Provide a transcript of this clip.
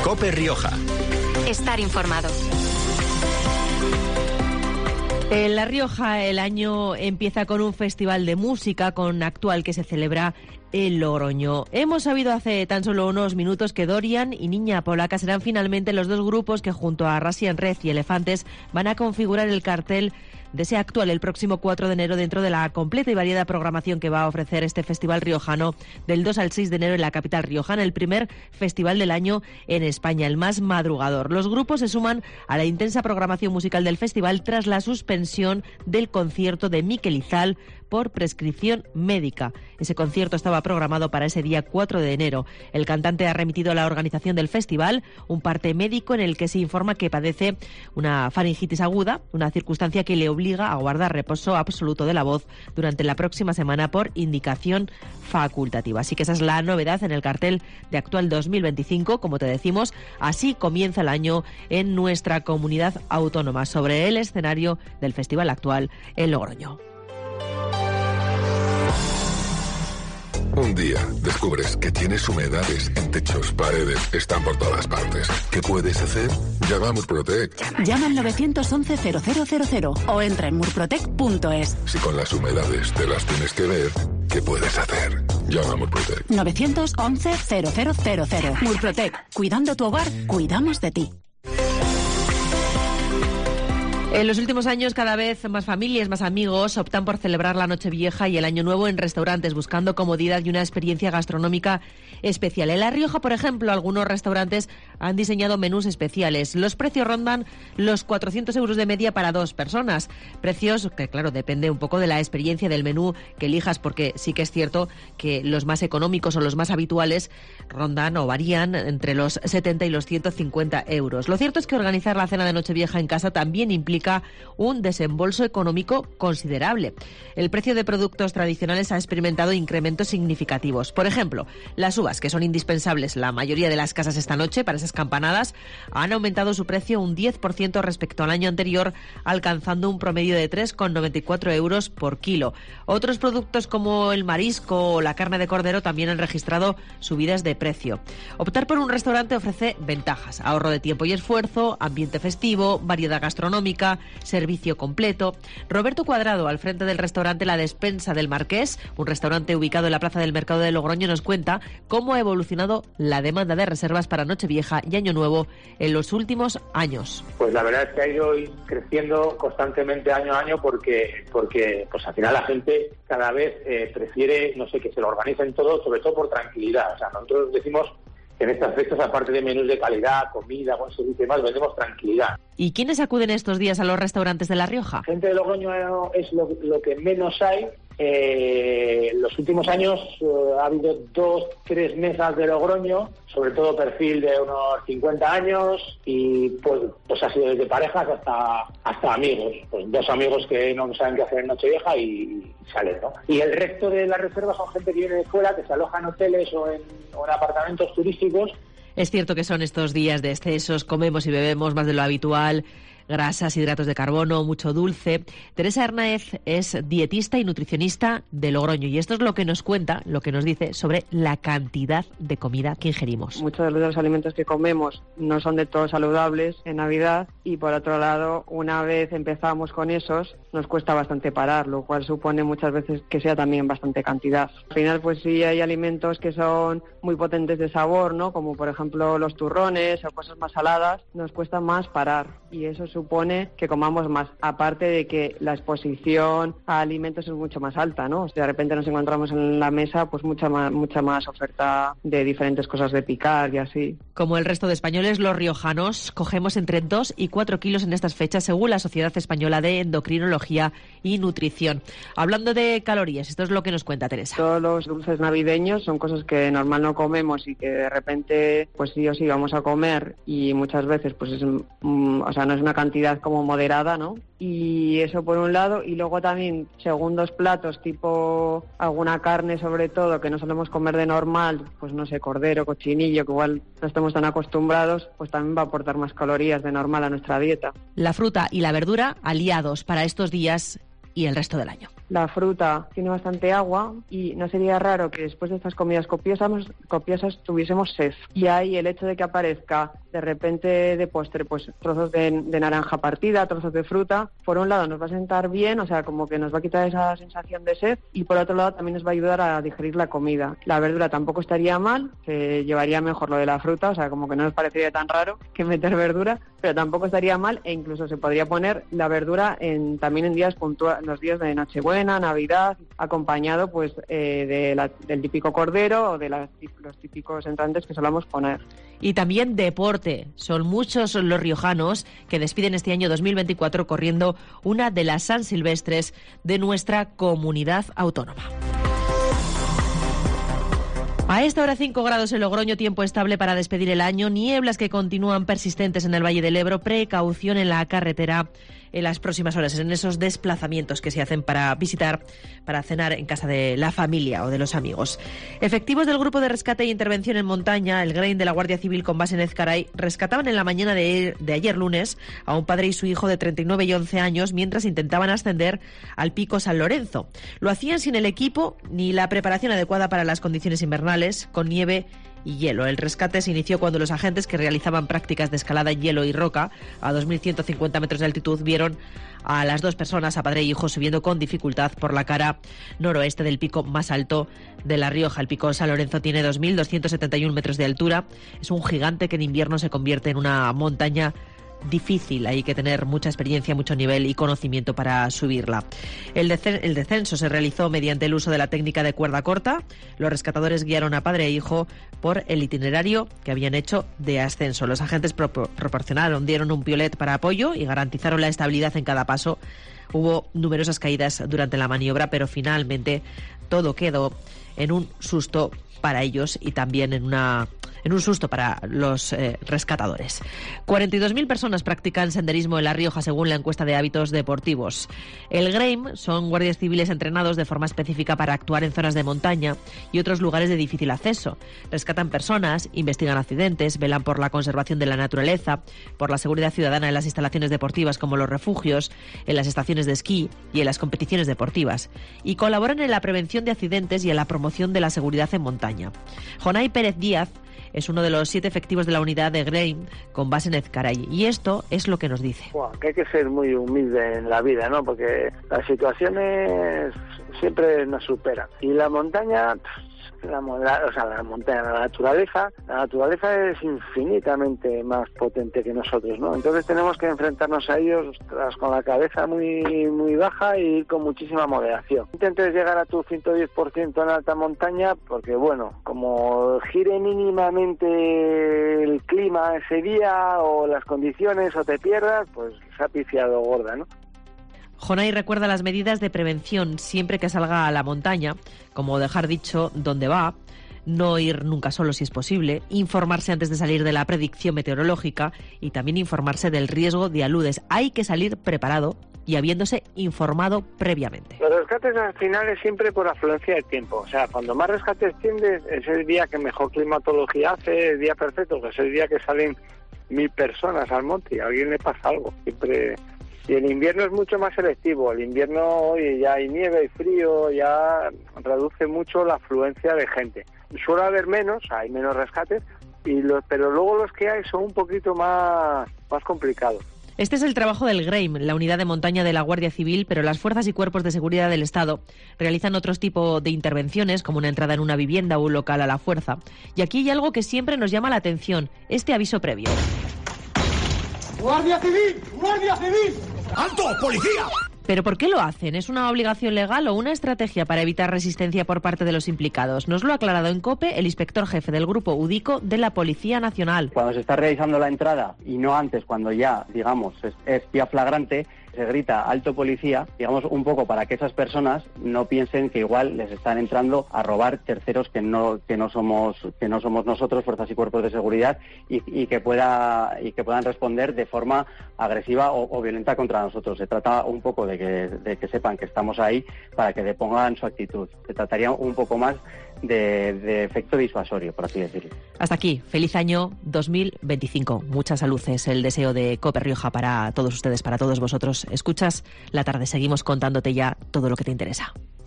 COPE Rioja. Estar informado. En La Rioja el año empieza con un festival de música con Actual que se celebra en Logroño. Hemos sabido hace tan solo unos minutos que Dorian y Niña Polaca serán finalmente los dos grupos que junto a Russian Red y Elefantes van a configurar el cartel de ese Actual el próximo 4 de enero dentro de la completa y variada programación que va a ofrecer este festival riojano del 2 al 6 de enero en la capital riojana, el primer festival del año en España, el más madrugador. Los grupos se suman a la intensa programación musical del festival tras la suspensión del concierto de Mikel Izal por prescripción médica. Ese concierto estaba programado para ese día 4 de enero. El cantante ha remitido a la organización del festival un parte médico en el que se informa que padece una faringitis aguda, una circunstancia que le obliga a guardar reposo absoluto de la voz durante la próxima semana por indicación facultativa. Así que esa es la novedad en el cartel de Actual 2025. Como te decimos, así comienza el año en nuestra comunidad autónoma sobre el escenario del Festival Actual en Logroño. Un día descubres que tienes humedades en techos, paredes, están por todas partes. ¿Qué puedes hacer? Llama a Murprotec. Llama al 911-0000 o entra en murprotec.es. Si con las humedades te las tienes que ver, ¿qué puedes hacer? Llama a Murprotec. 911-0000. Murprotec. Cuidando tu hogar, cuidamos de ti. En los últimos años, cada vez más familias, más amigos optan por celebrar la Nochevieja y el Año Nuevo en restaurantes, buscando comodidad y una experiencia gastronómica especial. En La Rioja, por ejemplo, algunos restaurantes han diseñado menús especiales. Los precios rondan los 400 euros de media para 2 personas. Precios que, claro, depende un poco de la experiencia del menú que elijas, porque sí que es cierto que los más económicos o los más habituales rondan o varían entre los 70 y los 150 euros. Lo cierto es que organizar la cena de Nochevieja en casa también implica un desembolso económico considerable. El precio de productos tradicionales ha experimentado incrementos significativos. Por ejemplo, las uvas, que son indispensables la mayoría de las casas esta noche para esas campanadas, han aumentado su precio un 10% respecto al año anterior, alcanzando un promedio de 3,94 euros por kilo. Otros productos como el marisco o la carne de cordero también han registrado subidas de precio. Optar por un restaurante ofrece ventajas: ahorro de tiempo y esfuerzo, ambiente festivo, variedad gastronómica, servicio completo. Roberto Cuadrado, al frente del restaurante La Despensa del Marqués, un restaurante ubicado en la plaza del Mercado de Logroño, nos cuenta cómo ha evolucionado la demanda de reservas para Nochevieja y Año Nuevo en los últimos años. Pues la verdad es que ha ido creciendo constantemente año a año porque pues al final la gente cada vez prefiere, no sé, que se lo organicen todo, sobre todo por tranquilidad. O sea, nosotros decimos que en estas fechas, aparte de menús de calidad, comida, buen servicio y demás, vendemos tranquilidad. ¿Y quiénes acuden estos días a los restaurantes de La Rioja? Gente de Logroño es lo que menos hay. Los últimos años ha habido 2-3 mesas de Logroño, sobre todo perfil de unos 50 años, y pues ha sido desde parejas hasta amigos. Pues 2 amigos que no saben qué hacer en Nochevieja y salen, ¿no? Y el resto de las reservas son gente que viene de fuera, que se aloja en hoteles o en apartamentos turísticos. Es cierto que son estos días de excesos, comemos y bebemos más de lo habitual, grasas, hidratos de carbono, mucho dulce. Teresa Hernáez es dietista y nutricionista de Logroño y esto es lo que nos cuenta, lo que nos dice sobre la cantidad de comida que ingerimos. Muchos de los alimentos que comemos no son de todo saludables en Navidad y por otro lado, una vez empezamos con esos, nos cuesta bastante parar, lo cual supone muchas veces que sea también bastante cantidad. Al final, pues sí hay alimentos que son muy potentes de sabor, ¿no? Como por ejemplo los turrones o cosas más saladas, nos cuesta más parar y eso supone que comamos más, aparte de que la exposición a alimentos es mucho más alta, ¿no? O sea, de repente nos encontramos en la mesa pues mucha más oferta de diferentes cosas de picar y así. Como el resto de españoles, los riojanos cogemos entre 2 y 4 kilos en estas fechas, según la Sociedad Española de Endocrinología y Nutrición. Hablando de calorías, esto es lo que nos cuenta Teresa. Todos los dulces navideños son cosas que normal no comemos y que de repente pues sí o sí vamos a comer y muchas veces pues es, o sea, no es una cantidad como moderada, ¿no? Y eso por un lado, y luego también segundos platos tipo alguna carne sobre todo que no solemos comer de normal, pues no sé, cordero, cochinillo, que igual no estamos tan acostumbrados, pues también va a aportar más calorías de normal a nuestra dieta. La fruta y la verdura aliados para estos días y el resto del año. la fruta tiene bastante agua y no sería raro que después de estas comidas copiosas tuviésemos sed. Y ahí el hecho de que aparezca de repente de postre pues trozos de naranja partida, trozos de fruta, por un lado nos va a sentar bien, o sea, como que nos va a quitar esa sensación de sed, y por otro lado también nos va a ayudar a digerir la comida. La verdura tampoco estaría mal, se llevaría mejor lo de la fruta, o sea, como que no nos parecería tan raro que meter verdura, pero tampoco estaría mal, e incluso se podría poner la verdura también en días puntuales, los días de Nochebuena, Navidad, acompañado pues del típico cordero o de los típicos entrantes que solamos poner. Y también deporte. Son muchos los riojanos que despiden este año 2024 corriendo una de las San Silvestres de nuestra comunidad autónoma. A esta hora 5 grados en Logroño, tiempo estable para despedir el año, nieblas que continúan persistentes en el Valle del Ebro, precaución en la carretera en las próximas horas, en esos desplazamientos que se hacen para visitar, para cenar en casa de la familia o de los amigos. Efectivos del Grupo de Rescate e Intervención en Montaña, el GRAIN de la Guardia Civil con base en Ezcaray, rescataban en la mañana de ayer lunes a un padre y su hijo de 39 y 11 años mientras intentaban ascender al Pico San Lorenzo. Lo hacían sin el equipo ni la preparación adecuada para las condiciones invernales, con nieve y hielo. El rescate se inició cuando los agentes que realizaban prácticas de escalada en hielo y roca a 2.150 metros de altitud vieron a las dos personas, a padre y hijo, subiendo con dificultad por la cara noroeste del pico más alto de La Rioja. El Pico San Lorenzo tiene 2.271 metros de altura. Es un gigante que en invierno se convierte en una montaña difícil. Hay que tener mucha experiencia, mucho nivel y conocimiento para subirla. El descenso se realizó mediante el uso de la técnica de cuerda corta. Los rescatadores guiaron a padre e hijo por el itinerario que habían hecho de ascenso. Los agentes dieron un piolet para apoyo y garantizaron la estabilidad en cada paso. Hubo numerosas caídas durante la maniobra, pero finalmente todo quedó en un susto para ellos y también en un susto para los rescatadores. 42.000 personas practican senderismo en La Rioja, según la encuesta de hábitos deportivos. El GRAIM son guardias civiles entrenados de forma específica para actuar en zonas de montaña y otros lugares de difícil acceso. Rescatan personas, investigan accidentes, velan por la conservación de la naturaleza, por la seguridad ciudadana en las instalaciones deportivas como los refugios, en las estaciones de esquí y en las competiciones deportivas. Y colaboran en la prevención de accidentes y en la promoción de la seguridad en montaña. Jonay Pérez Díaz es uno de los 7 efectivos de la unidad de GRAIM con base en Ezcaray. Y esto es lo que nos dice. Que hay que ser muy humilde en la vida, ¿no? Porque las situaciones siempre nos superan. Y la montaña... la naturaleza es infinitamente más potente que nosotros, ¿no? Entonces tenemos que enfrentarnos a ellos con la cabeza muy muy baja y con muchísima moderación. Intentes llegar a tu 110% en alta montaña porque, bueno, como gire mínimamente el clima ese día o las condiciones o te pierdas, pues se ha pifiado gorda, ¿no? Jonay recuerda las medidas de prevención siempre que salga a la montaña, como dejar dicho dónde va, no ir nunca solo si es posible, informarse antes de salir de la predicción meteorológica y también informarse del riesgo de aludes. Hay que salir preparado y habiéndose informado previamente. Los rescates al final es siempre por afluencia de tiempo. O sea, cuando más rescates tienes, es el día que mejor climatología hace, el día perfecto, que es el día que salen 1.000 personas al monte y a alguien le pasa algo. Siempre... Y el invierno es mucho más selectivo. El invierno, oye, ya hay nieve, hay frío, ya reduce mucho la afluencia de gente. Suele haber menos, hay menos rescates, pero luego los que hay son un poquito más complicados. Este es el trabajo del GRAIM, la unidad de montaña de la Guardia Civil, pero las fuerzas y cuerpos de seguridad del Estado realizan otros tipos de intervenciones, como una entrada en una vivienda o un local a la fuerza. Y aquí hay algo que siempre nos llama la atención, este aviso previo. ¡Guardia Civil! ¡Guardia Civil! ¡Alto! ¡Policía! ¿Pero por qué lo hacen? ¿Es una obligación legal o una estrategia para evitar resistencia por parte de los implicados? Nos lo ha aclarado en COPE el inspector jefe del Grupo UDICO de la Policía Nacional. Cuando se está realizando la entrada, y no antes, cuando ya, digamos, es ya flagrante, se grita alto policía, digamos, un poco para que esas personas no piensen que igual les están entrando a robar terceros que no somos nosotros, fuerzas y cuerpos de seguridad, y que puedan responder de forma agresiva o violenta contra nosotros. Se trata un poco de que sepan que estamos ahí para que depongan su actitud. Se trataría un poco más de efecto disuasorio, por así decirlo. Hasta aquí, feliz año 2025. Mucha salud es el deseo de COPE Rioja para todos ustedes, para todos vosotros Escuchas La Tarde, seguimos contándote ya todo lo que te interesa.